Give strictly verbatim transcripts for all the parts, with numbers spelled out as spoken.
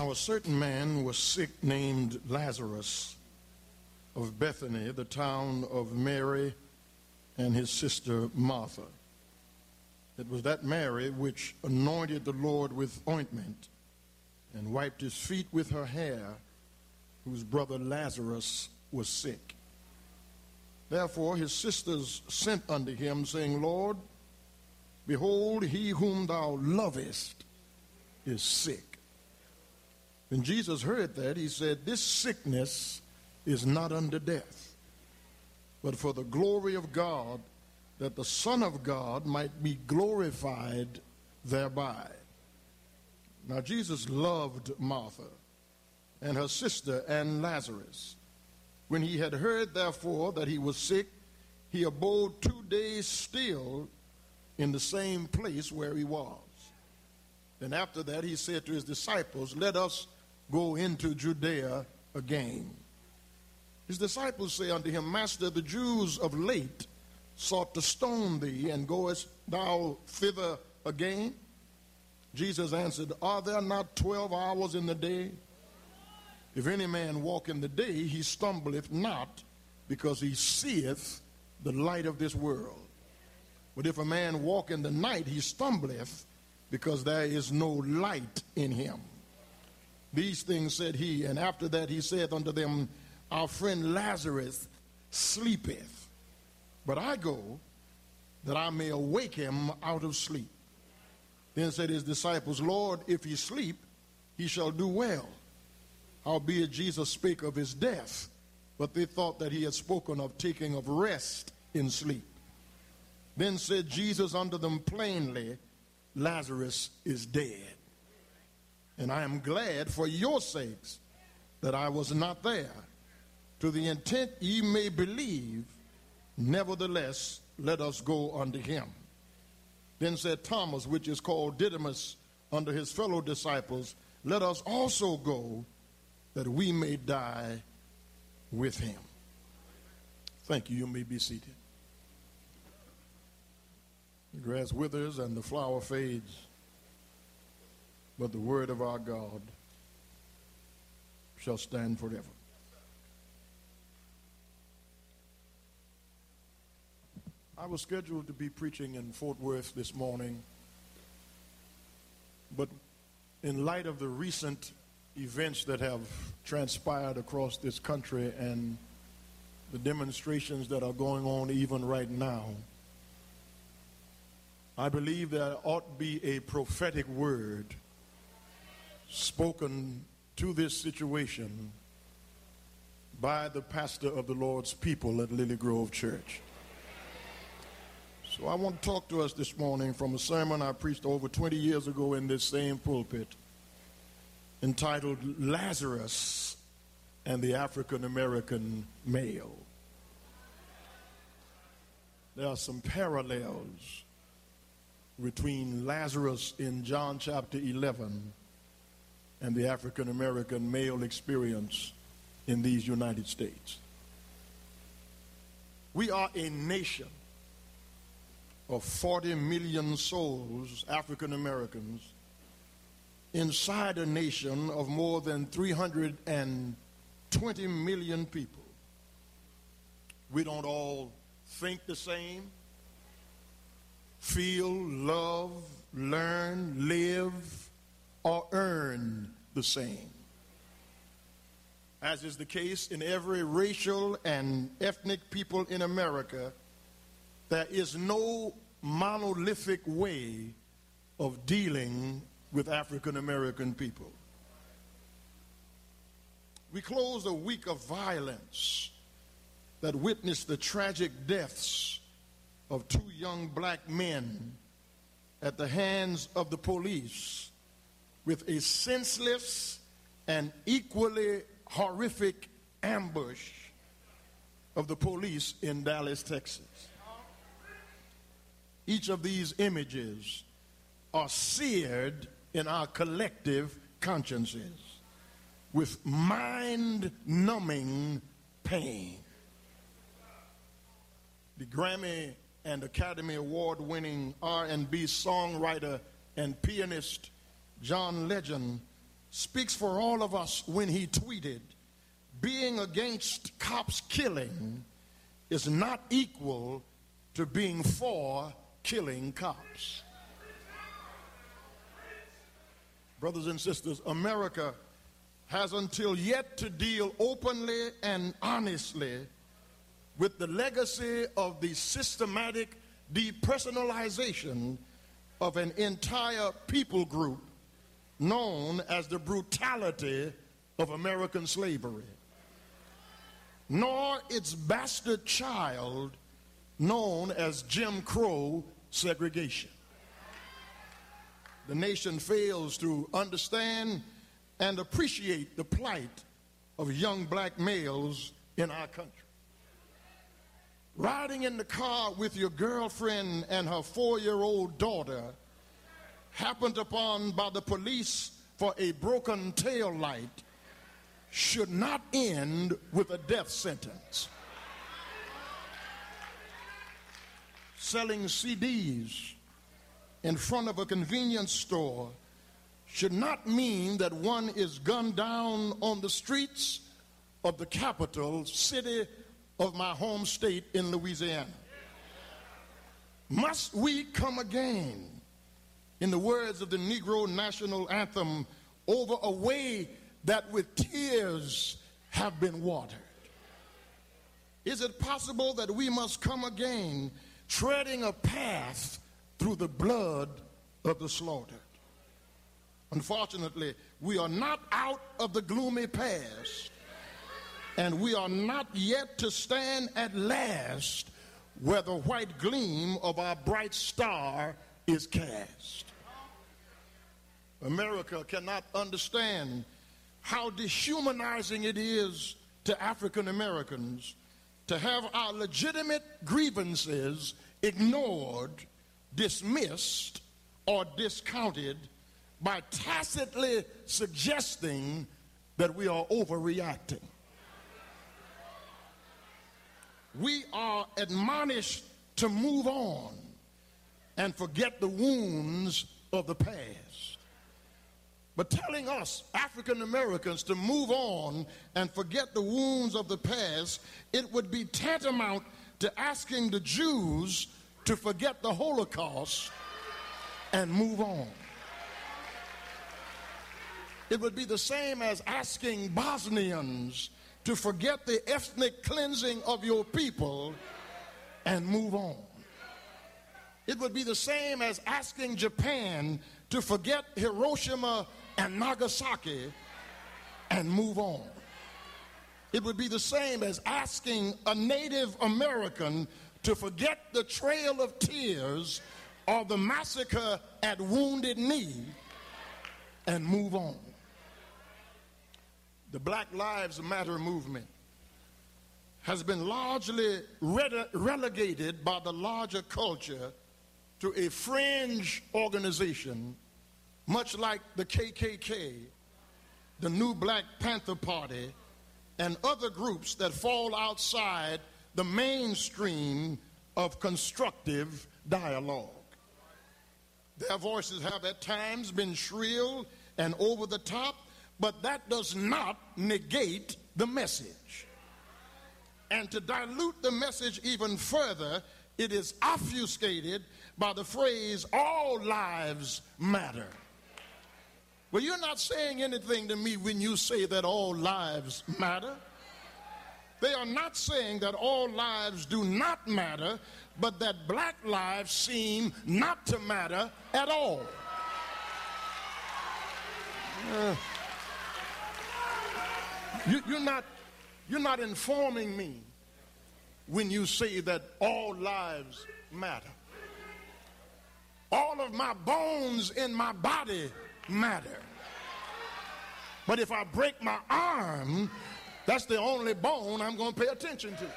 Now a certain man was sick named Lazarus of Bethany, the town of Mary and his sister Martha. It was that Mary which anointed the Lord with ointment and wiped his feet with her hair, whose brother Lazarus was sick. Therefore his sisters sent unto him, saying, Lord, behold, he whom thou lovest is sick. When Jesus heard that, he said, this sickness is not unto death, but for the glory of God, that the Son of God might be glorified thereby. Now Jesus loved Martha and her sister and Lazarus. When he had heard, therefore, that he was sick, he abode two days still in the same place where he was. Then after that he said to his disciples, let us go into Judea again. His disciples say unto him, Master, the Jews of late sought to stone thee, and goest thou thither again? Jesus answered, Are there not twelve hours in the day? If any man walk in the day, he stumbleth not, because he seeth the light of this world. But if a man walk in the night, he stumbleth, because there is no light in him. These things said he, and after that he said unto them, Our friend Lazarus sleepeth, but I go that I may awake him out of sleep. Then said his disciples, Lord, if he sleep, he shall do well. Howbeit Jesus spake of his death, but they thought that he had spoken of taking of rest in sleep. Then said Jesus unto them plainly, Lazarus is dead. And I am glad for your sakes that I was not there, to the intent ye may believe. Nevertheless, let us go unto him. Then said Thomas, which is called Didymus, unto his fellow disciples, Let us also go, that we may die with him. Thank you. You may be seated. The grass withers and the flower fades, but the word of our God shall stand forever. I was scheduled to be preaching in Fort Worth this morning, but in light of the recent events that have transpired across this country and the demonstrations that are going on even right now, I believe there ought to be a prophetic word spoken to this situation by the pastor of the Lord's people at Lily Grove Church. So I want to talk to us this morning from a sermon I preached over twenty years ago in this same pulpit, entitled Lazarus and the African American Male. There are some parallels between Lazarus in John chapter eleven and the African American male experience in these United States. We are a nation of forty million souls, African Americans, inside a nation of more than three hundred twenty million people. We don't all think the same, feel, love, learn, live, or earn the same. As is the case in every racial and ethnic people in America, there is no monolithic way of dealing with African American people. We close a week of violence that witnessed the tragic deaths of two young black men at the hands of the police with a senseless and equally horrific ambush of the police in Dallas, Texas. Each of these images are seared in our collective consciences with mind-numbing pain. The Grammy and Academy Award-winning R and B songwriter and pianist John Legend speaks for all of us when he tweeted, "Being against cops killing is not equal to being for killing cops." Brothers and sisters, America has until yet to deal openly and honestly with the legacy of the systematic depersonalization of an entire people group known as the brutality of American slavery, nor its bastard child known as Jim Crow segregation. The nation fails to understand and appreciate the plight of young black males in our country. Riding in the car with your girlfriend and her four-year-old daughter, happened upon by the police for a broken tail light, should not end with a death sentence. Selling C Ds in front of a convenience store should not mean that one is gunned down on the streets of the capital city of my home state in Louisiana. Must we come again, in the words of the Negro National Anthem, over a way that with tears have been watered? Is it possible that we must come again, treading a path through the blood of the slaughtered? Unfortunately, we are not out of the gloomy past, and we are not yet to stand at last where the white gleam of our bright star is cast. America cannot understand how dehumanizing it is to African Americans to have our legitimate grievances ignored, dismissed, or discounted by tacitly suggesting that we are overreacting. We are admonished to move on and forget the wounds of the past. But telling us, African Americans, to move on and forget the wounds of the past, it would be tantamount to asking the Jews to forget the Holocaust and move on. It would be the same as asking Bosnians to forget the ethnic cleansing of your people and move on. It would be the same as asking Japan to forget Hiroshima and Nagasaki and move on. It would be the same as asking a Native American to forget the Trail of Tears or the massacre at Wounded Knee and move on. The Black Lives Matter movement has been largely rele- relegated by the larger culture to a fringe organization, much like the K K K, the New Black Panther Party, and other groups that fall outside the mainstream of constructive dialogue. Their voices have at times been shrill and over the top, but that does not negate the message. And to dilute the message even further, it is obfuscated by the phrase, "all lives matter." Well, you're not saying anything to me when you say that all lives matter. They are not saying that all lives do not matter, but that black lives seem not to matter at all. Uh, you, you're not, you're not informing me when you say that all lives matter. All of my bones in my body matter. But if I break my arm, that's the only bone I'm going to pay attention to.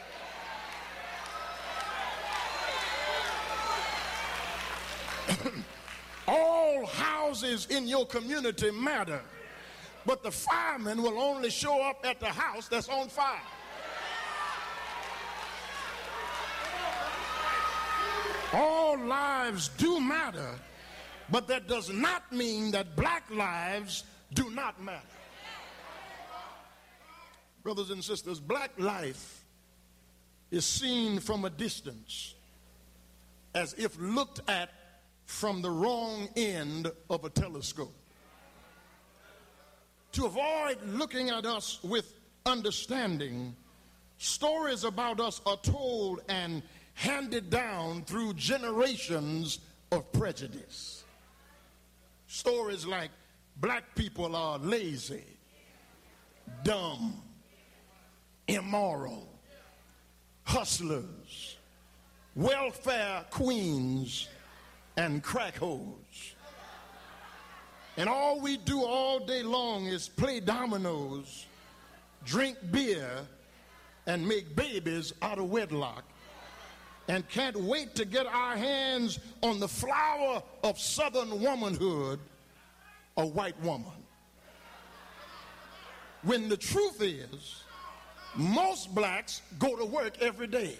All houses in your community matter, but the fireman will only show up at the house that's on fire. All lives do matter, but that does not mean that black lives do not matter. Brothers and sisters, black life is seen from a distance as if looked at from the wrong end of a telescope. To avoid looking at us with understanding, stories about us are told and handed down through generations of prejudice. Stories like black people are lazy, dumb, immoral, hustlers, welfare queens, and crack hoes. And all we do all day long is play dominoes, drink beer, and make babies out of wedlock, and can't wait to get our hands on the flower of Southern womanhood, a white woman. When the truth is, most blacks go to work every day.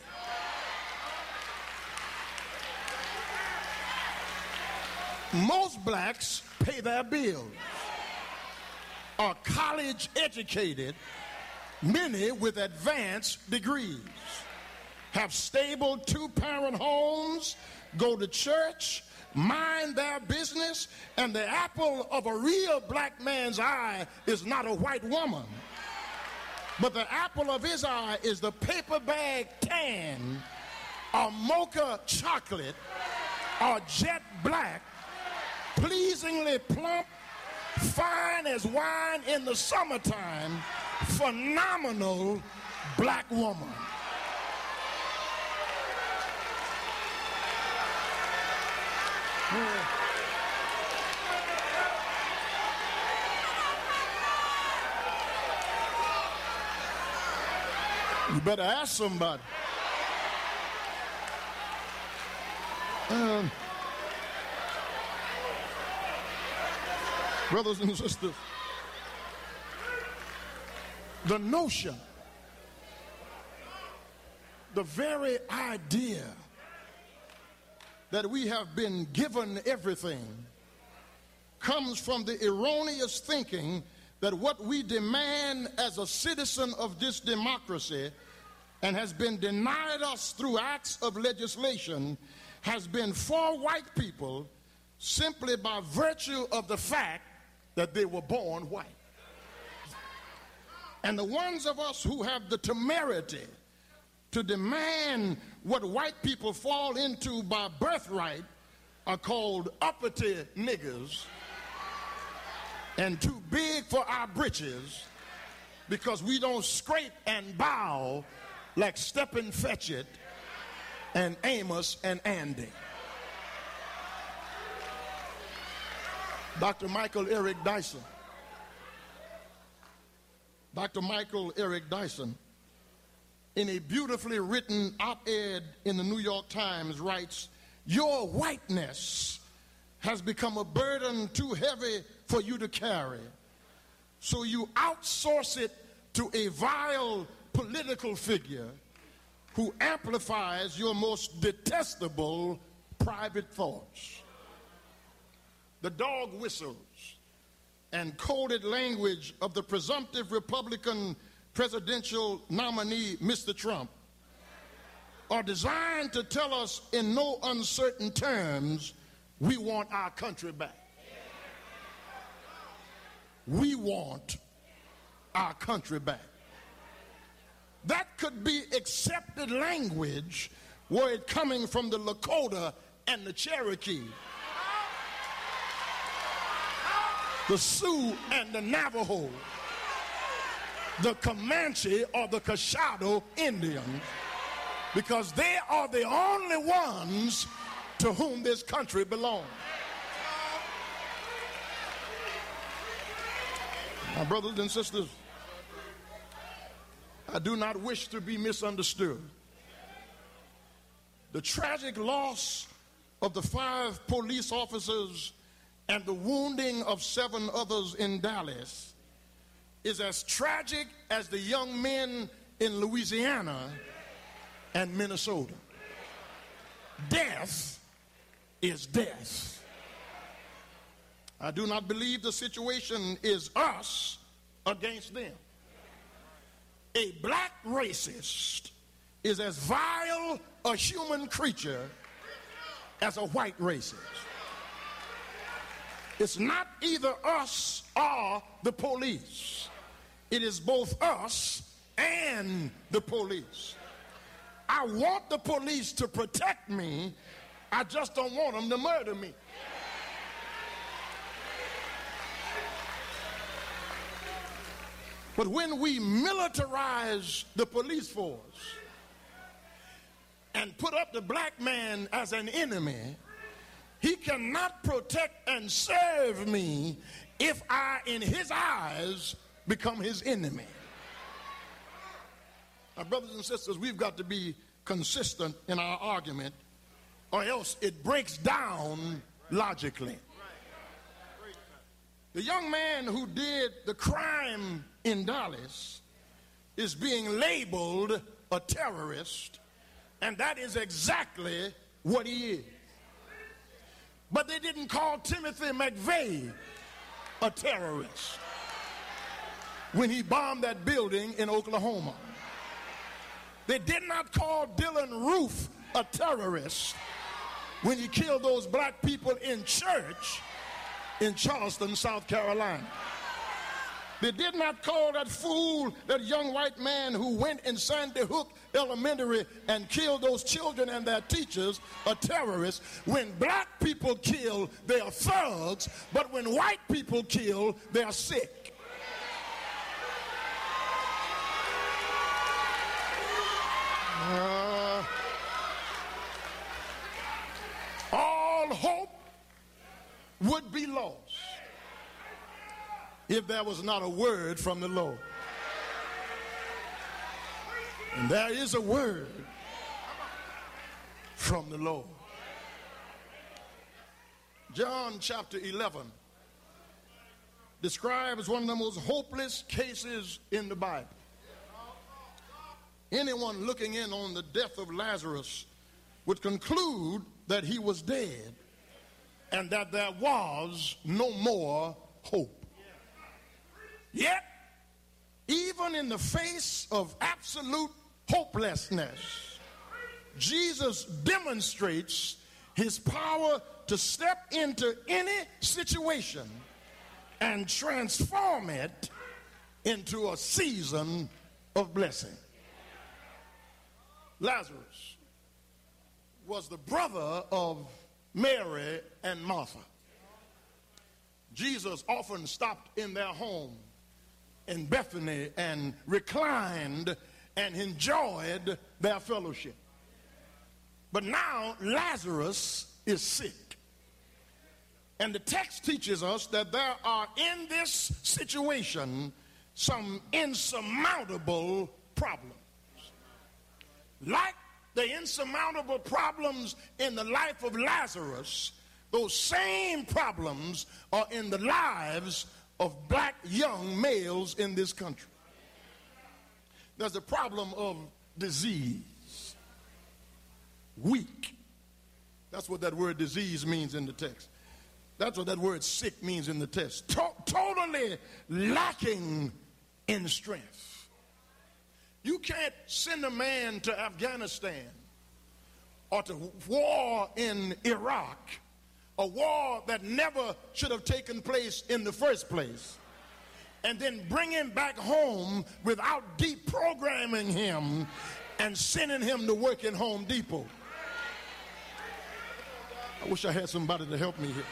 Most blacks pay their bills, are college educated, many with advanced degrees, have stable two-parent homes, go to church, mind their business, and the apple of a real black man's eye is not a white woman, but the apple of his eye is the paper bag tan, or mocha chocolate, or jet black, pleasingly plump, fine as wine in the summertime, phenomenal black woman. You better ask somebody. Um, brothers and sisters, the notion, the very idea that we have been given everything comes from the erroneous thinking that what we demand as a citizen of this democracy and has been denied us through acts of legislation has been for white people simply by virtue of the fact that they were born white. And the ones of us who have the temerity to demand what white people fall into by birthright are called uppity niggers and too big for our britches because we don't scrape and bow like Stephen Fetchit and Amos and Andy. Doctor Michael Eric Dyson. Doctor Michael Eric Dyson, in a beautifully written op-ed in the New York Times, writes, "Your whiteness has become a burden too heavy for you to carry, so you outsource it to a vile political figure who amplifies your most detestable private thoughts." The dog whistles and coded language of the presumptive Republican presidential nominee, Mister Trump, are designed to tell us in no uncertain terms, we want our country back. We want our country back. That could be accepted language were it coming from the Lakota and the Cherokee, the Sioux and the Navajo, the Comanche or the Cashado Indians, because they are the only ones to whom this country belongs. My brothers and sisters, I do not wish to be misunderstood. The tragic loss of the five police officers and the wounding of seven others in Dallas is as tragic as the young men in Louisiana and Minnesota. Death is death. I do not believe the situation is us against them. A black racist is as vile a human creature as a white racist. It's not either us or the police. It is both us and the police. I want the police to protect me. I just don't want them to murder me. But when we militarize the police force and put up the black man as an enemy, he cannot protect and serve me if I, in his eyes, become his enemy. Now, brothers and sisters, we've got to be consistent in our argument, or else it breaks down logically. The young man who did the crime in Dallas is being labeled a terrorist, and that is exactly what he is. But they didn't call Timothy McVeigh a terrorist when he bombed that building in Oklahoma. They did not call Dylan Roof a terrorist when he killed those black people in church in Charleston, South Carolina. They did not call that fool, that young white man who went in Sandy Hook Elementary and killed those children and their teachers, a terrorist. When black people kill, they are thugs, but when white people kill, they are sick. Uh, all hope would be lost if there was not a word from the Lord. And there is a word from the Lord. John chapter eleven describes one of the most hopeless cases in the Bible. Anyone looking in on the death of Lazarus would conclude that he was dead and that there was no more hope. Yet, even in the face of absolute hopelessness, Jesus demonstrates his power to step into any situation and transform it into a season of blessing. Lazarus was the brother of Mary and Martha. Jesus often stopped in their home in Bethany and reclined and enjoyed their fellowship. But now Lazarus is sick. And the text teaches us that there are in this situation some insurmountable problems. Like the insurmountable problems in the life of Lazarus, those same problems are in the lives of black young males in this country. There's a problem of disease. Weak. That's what that word disease means in the text. That's what that word sick means in the text. To- totally lacking in strength. You can't send a man to Afghanistan or to war in Iraq, a war that never should have taken place in the first place, and then bring him back home without deprogramming him and sending him to work in Home Depot. I wish I had somebody to help me here.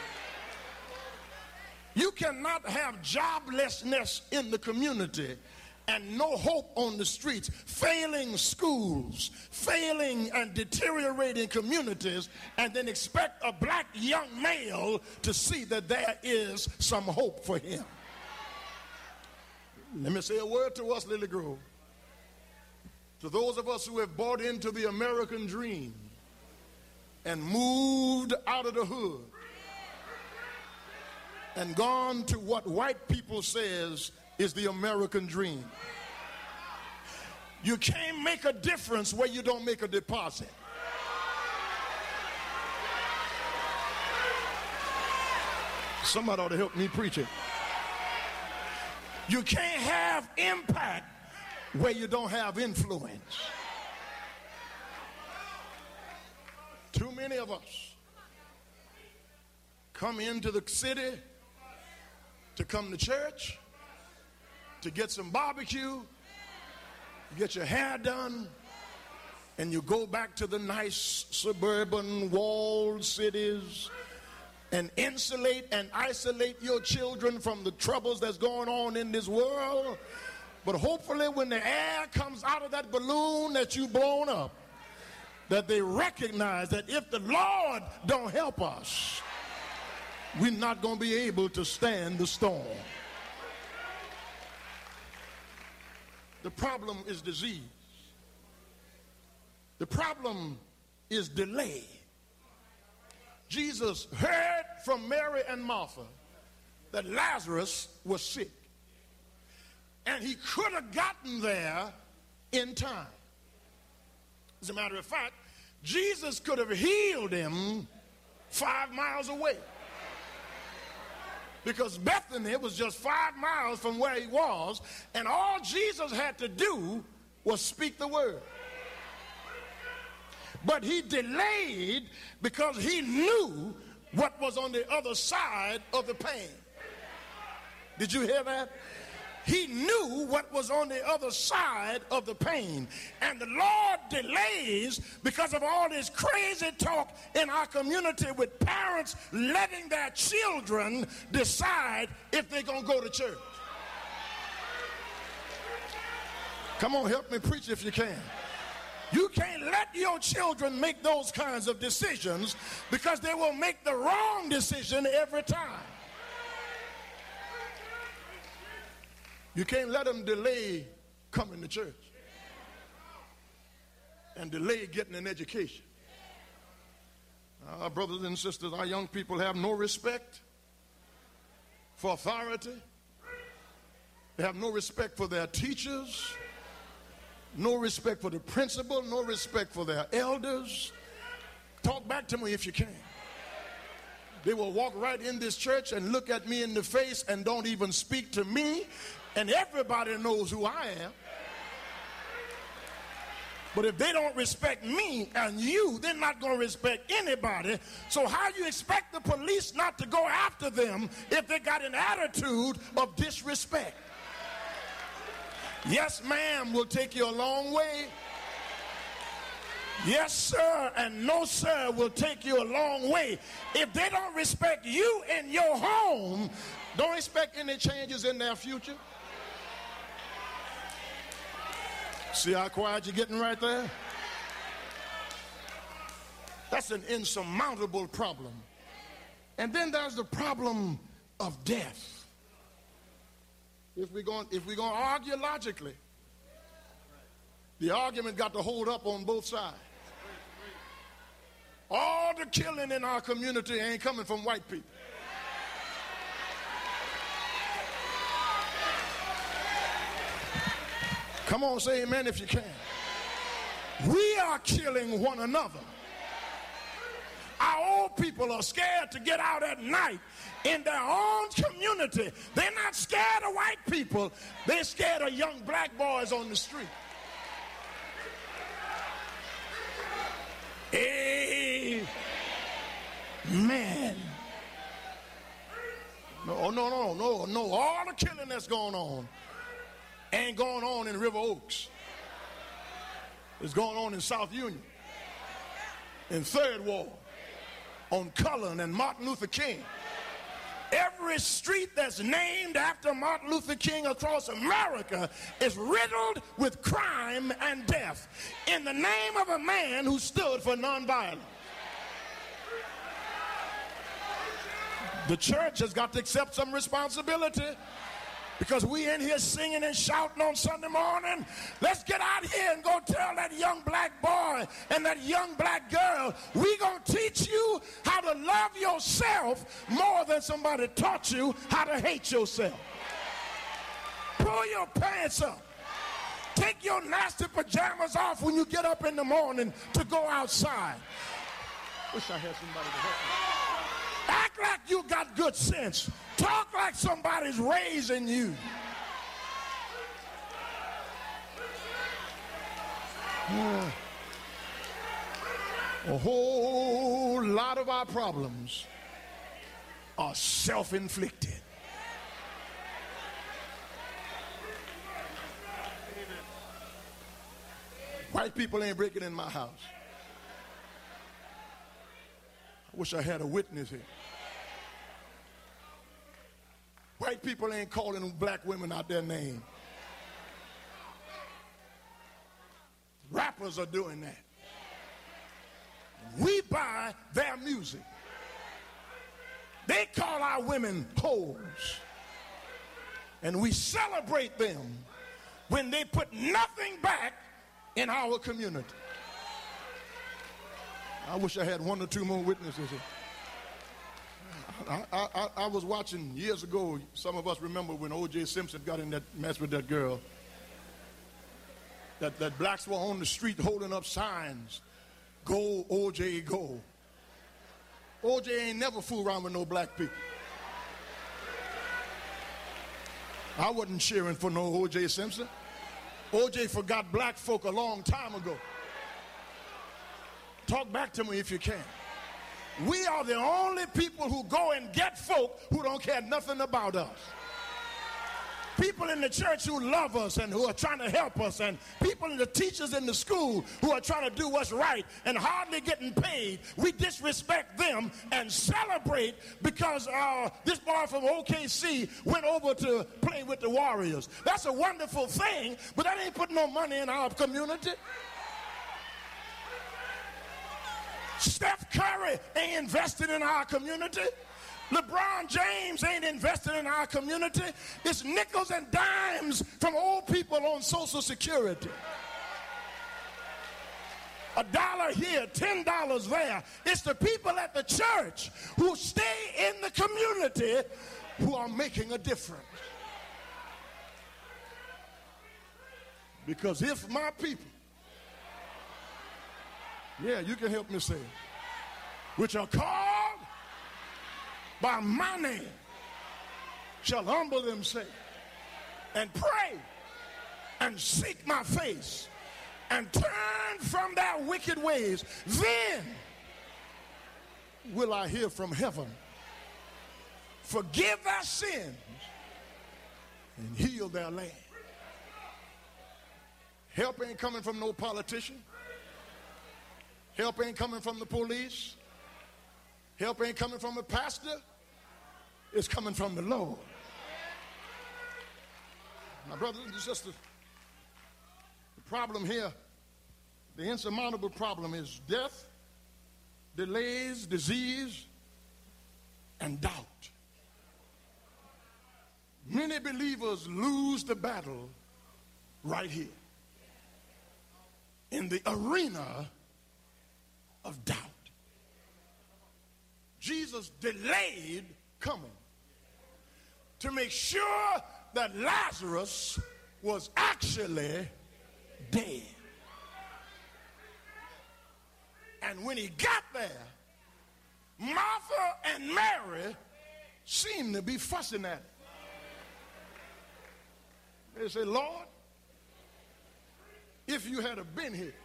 You cannot have joblessness in the community and no hope on the streets, failing schools, failing and deteriorating communities, and then expect a black young male to see that there is some hope for him. Let me say a word to us, Lily Grove. To those of us who have bought into the American dream and moved out of the hood and gone to what white people says is the American dream. You can't make a difference where you don't make a deposit. Somebody ought to help me preach it. You can't have impact where you don't have influence. Too many of us come into the city to come to church, to get some barbecue, get your hair done, and you go back to the nice suburban walled cities and insulate and isolate your children from the troubles that's going on in this world. But hopefully when the air comes out of that balloon that you blown up, that they recognize that if the Lord don't help us, we're not going to be able to stand the storm. The problem is disease. The problem is delay. Jesus heard from Mary and Martha that Lazarus was sick, and he could have gotten there in time. As a matter of fact, Jesus could have healed him five miles away, because Bethany was just five miles from where he was, and all Jesus had to do was speak the word. But he delayed because he knew what was on the other side of the pain. Did you hear that? He knew what was on the other side of the pain. And the Lord delays because of all this crazy talk in our community with parents letting their children decide if they're going to go to church. Come on, help me preach if you can. You can't let your children make those kinds of decisions, because they will make the wrong decision every time. You can't let them delay coming to church and delay getting an education. Our brothers and sisters, our young people have no respect for authority. They have no respect for their teachers, no respect for the principal, no respect for their elders. Talk back to me if you can. They will walk right in this church and look at me in the face and don't even speak to me, and everybody knows who I am. But if they don't respect me and you, they're not going to respect anybody. So how you expect the police not to go after them if they got an attitude of disrespect? Yes, ma'am will take you a long way. Yes, sir, and no, sir will take you a long way. If they don't respect you in your home, don't expect any changes in their future. See how quiet you're getting right there? That's an insurmountable problem. And then there's the problem of death. If we're going, if we're going to argue logically, the argument got to hold up on both sides. All the killing in our community ain't coming from white people. Come on, say amen if you can. We are killing one another. Our old people are scared to get out at night in their own community. They're not scared of white people. They're scared of young black boys on the street. Amen. No, no, no, no, no. All the killing that's going on ain't going on in River Oaks. It's going on in South Union, in Third Ward, on Cullen and Martin Luther King. Every street that's named after Martin Luther King across America is riddled with crime and death in the name of a man who stood for nonviolence. The church has got to accept some responsibility, because we in here singing and shouting on Sunday morning. Let's get out here and go tell that young black boy and that young black girl, we gonna teach you how to love yourself more than somebody taught you how to hate yourself. Pull your pants up. Take your nasty pajamas off when you get up in the morning to go outside. Wish I had somebody to help me. Act like you got good sense. Talk like somebody's raising you. Uh, a whole lot of our problems are self-inflicted. White people ain't breaking in my house. I wish I had a witness here. White people ain't calling black women out their name. Rappers are doing that. We buy their music. They call our women hoes. And we celebrate them when they put nothing back in our community. I wish I had one or two more witnesses here. I, I, I, I was watching years ago, some of us remember when O J Simpson got in that mess with that girl, that, that blacks were on the street holding up signs, "Go, O J, go." O J ain't never fooled around with no black people. I wasn't cheering for no O J Simpson. O J forgot black folk a long time ago. Talk back to me if you can. We are the only people who go and get folk who don't care nothing about us. People in the church who love us and who are trying to help us, and people in the teachers in the school who are trying to do what's right and hardly getting paid, we disrespect them and celebrate because uh, this boy from O K C went over to play with the Warriors. That's a wonderful thing, but that ain't putting no money in our community. Steph Curry ain't invested in our community. LeBron James ain't invested in our community. It's nickels and dimes from old people on Social Security. A dollar here, ten dollars there. It's the people at the church who stay in the community who are making a difference. Because if my people, yeah, you can help me say it, which are called by my name, shall humble themselves and pray and seek my face and turn from their wicked ways, then will I hear from heaven, forgive their sins, and heal their land. Help ain't coming from no politician. Help ain't coming from the police. Help ain't coming from a pastor. It's coming from the Lord. My brothers and sisters, the problem here, the insurmountable problem is death, delays, disease, and doubt. Many believers lose the battle right here in the arena of doubt. Jesus delayed coming to make sure that Lazarus was actually dead. And when he got there, Martha and Mary seemed to be fussing at him. They said, "Lord, if you had been here,"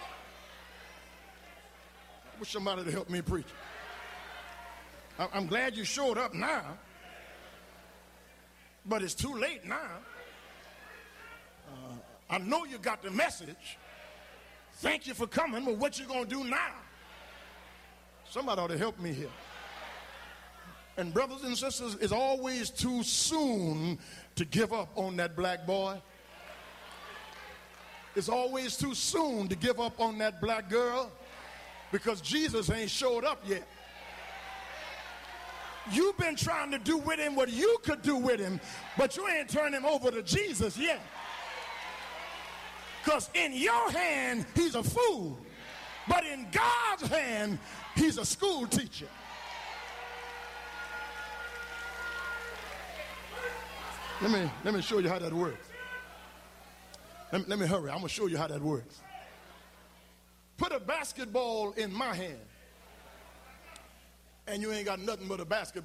I wish somebody to help me preach. I'm glad you showed up now, but it's too late now. Uh, I know you got the message. Thank you for coming, but what you gonna do now? Somebody ought to help me here. And brothers and sisters, it's always too soon to give up on that black boy. It's always too soon to give up on that black girl because Jesus ain't showed up yet. You've been trying to do with him what you could do with him, but you ain't turned him over to Jesus yet. Because in your hand, he's a fool. But in God's hand, he's a school teacher. Let me, let me show you how that works. Let me, let me hurry. I'm going to show you how that works. Put a basketball in my hand and you ain't got nothing but a basket